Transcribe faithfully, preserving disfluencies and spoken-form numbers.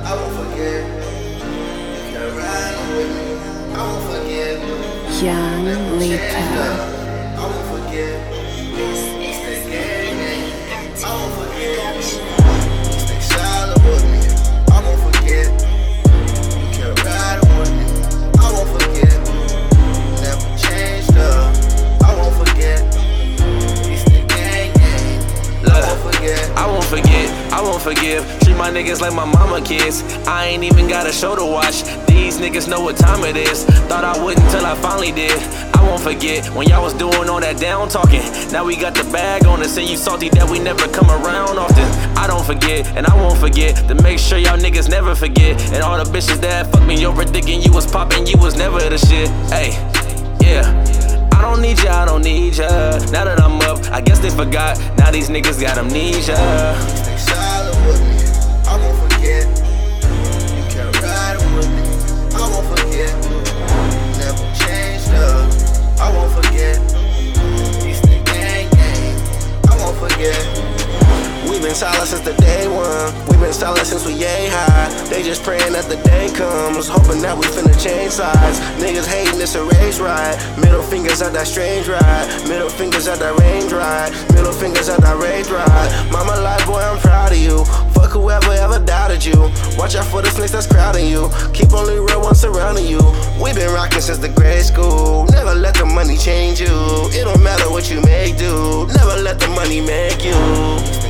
I won't forget. You can ride with me. I won't forget. Young Lito. I won't forget. It's the game. I won't forget. Stay silent with me. I won't forget. You can ride with me. I won't forget. Never changed up. I won't forget. It's the gang gang. I won't forget. I won't forget, I won't forgive. Treat my niggas like my mama kids. I ain't even got a show to watch. These niggas know what time it is. Thought I wouldn't till I finally did. I won't forget when y'all was doing all that down talking. Now we got the bag on us and you salty that we never come around often. I don't forget and I won't forget to make sure y'all niggas never forget. And all the bitches that fucked me over thinking you was poppin', you was never the shit. Hey, yeah. I don't need ya, I don't need ya. Now that I'm up, I guess they forgot. Now these niggas got amnesia. Stay silent with me. I won't forget. You can ride with me. I won't forget. Never changed up. I won't forget. It's the gang gang. I won't forget. We've been silent since the day one. We've been silent since we yay high. They just praying that the day comes, hoping that we finna change sides. Niggas hating, it's a race ride. Middle fingers at that strange ride. Middle fingers at that range ride. Middle fingers at that rage ride. Mama life, boy, I'm proud of you. Fuck whoever ever doubted you. Watch out for the snakes that's crowding you. Keep only real ones surrounding you. We been rocking since the grade school. Never let the money change you. It don't matter what you make do. Never let the money make you.